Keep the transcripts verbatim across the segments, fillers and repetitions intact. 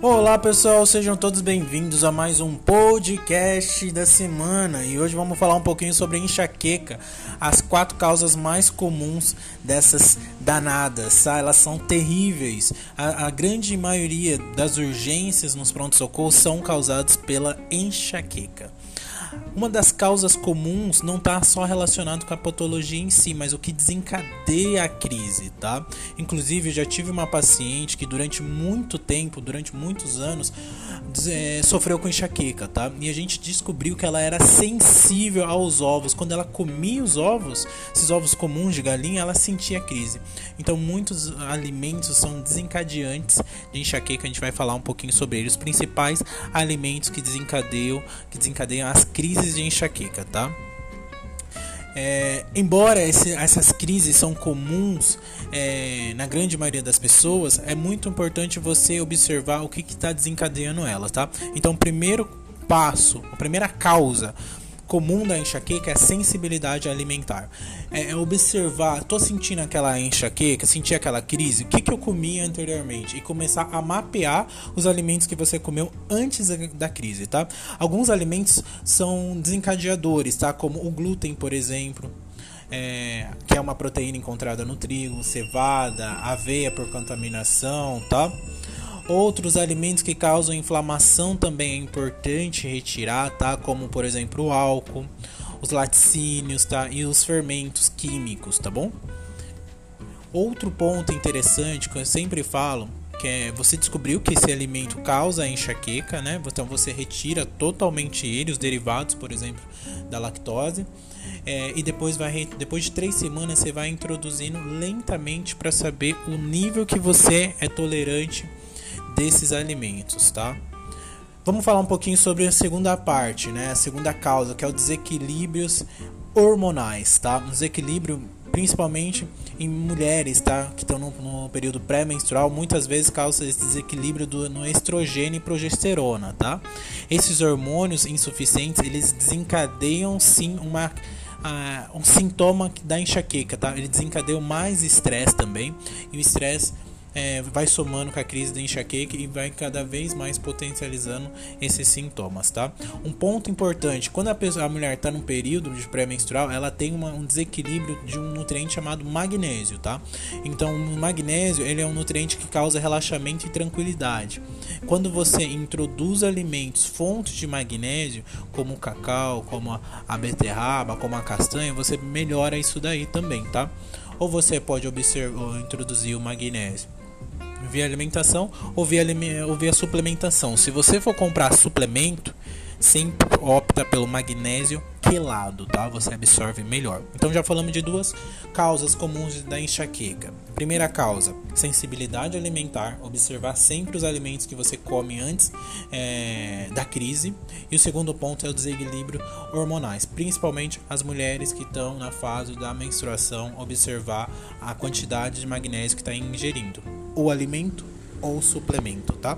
Olá pessoal, sejam todos bem-vindos a mais um podcast da semana. E hoje vamos falar um pouquinho sobre enxaqueca, as quatro causas mais comuns dessas danadas, tá? Elas são terríveis. A, a grande maioria das urgências nos pronto-socorros são causadas pela enxaqueca. Uma das causas comuns não está só relacionado com a patologia em si, mas o que desencadeia a crise, tá? Inclusive, eu já tive uma paciente que durante muito tempo, durante muitos anos, é, sofreu com enxaqueca, tá? E a gente descobriu que ela era sensível aos ovos. Quando ela comia os ovos, esses ovos comuns de galinha, ela sentia crise. Então, muitos alimentos são desencadeantes de enxaqueca. A gente vai falar um pouquinho sobre eles. Os principais alimentos que desencadeiam, que desencadeiam as crises de enxaqueca, tá? É, embora esse, essas crises são comuns é, na grande maioria das pessoas, é muito importante você observar o que está desencadeando elas, tá? Então, o primeiro passo, a primeira causa comum da enxaqueca é a sensibilidade alimentar. É, é observar, tô sentindo aquela enxaqueca, senti aquela crise, o que, que eu comi anteriormente e começar a mapear os alimentos que você comeu antes da, da crise, tá? Alguns alimentos são desencadeadores, tá? Como o glúten, por exemplo, é, que é uma proteína encontrada no trigo, cevada, aveia por contaminação, tá? Outros alimentos que causam inflamação também é importante retirar, tá? Como, por exemplo, o álcool, os laticínios, tá? E os fermentos químicos, tá bom? Outro ponto interessante que eu sempre falo, que é você descobriu que esse alimento causa enxaqueca, né? Então você retira totalmente ele, os derivados, por exemplo, da lactose. É, e depois, vai, depois de três semanas você vai introduzindo lentamente para saber o nível que você é tolerante desses alimentos, tá? Vamos falar um pouquinho sobre a segunda parte, né? A segunda causa, que é o desequilíbrios hormonais, tá? Um desequilíbrio principalmente em mulheres, tá? Que estão no, no período pré-menstrual, muitas vezes causa esse desequilíbrio do, no estrogênio e progesterona, tá? Esses hormônios insuficientes, eles desencadeiam sim uma uh, um sintoma da enxaqueca, tá? Eles desencadeiam mais estresse também, e o estresse É, vai somando com a crise da enxaqueca e vai cada vez mais potencializando esses sintomas, tá? Um ponto importante, quando a, pessoa, a mulher está num período de pré-menstrual, ela tem uma, um desequilíbrio de um nutriente chamado magnésio, tá? Então, o magnésio, ele é um nutriente que causa relaxamento e tranquilidade. Quando você introduz alimentos, fontes de magnésio, como o cacau, como a, a beterraba, como a castanha, você melhora isso daí também, tá? Ou você pode observar, introduzir o magnésio via alimentação ou via, ou via suplementação. Se você for comprar suplemento, sempre opta pelo magnésio quelado, tá? Você absorve melhor. Então já falamos de duas causas comuns da enxaqueca. Primeira causa, sensibilidade alimentar, observar sempre os alimentos que você come antes é, da crise. E o segundo ponto é o desequilíbrio hormonais, principalmente as mulheres que estão na fase da menstruação, observar a quantidade de magnésio que está ingerindo, o alimento ou o suplemento, tá?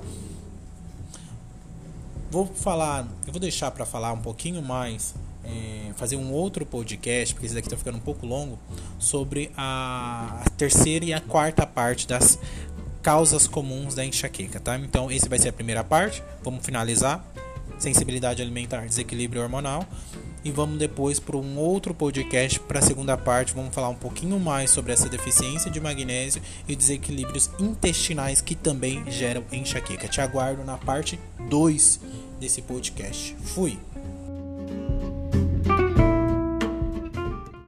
Vou falar, eu vou deixar para falar um pouquinho mais, é, fazer um outro podcast, porque esse daqui está ficando um pouco longo, sobre a, a terceira e a quarta parte das causas comuns da enxaqueca, tá? Então, esse vai ser a primeira parte, vamos finalizar, sensibilidade alimentar, desequilíbrio hormonal, e vamos depois para um outro podcast, para a segunda parte, vamos falar um pouquinho mais sobre essa deficiência de magnésio e desequilíbrios intestinais que também geram enxaqueca. Te aguardo na parte dois desse podcast. Fui!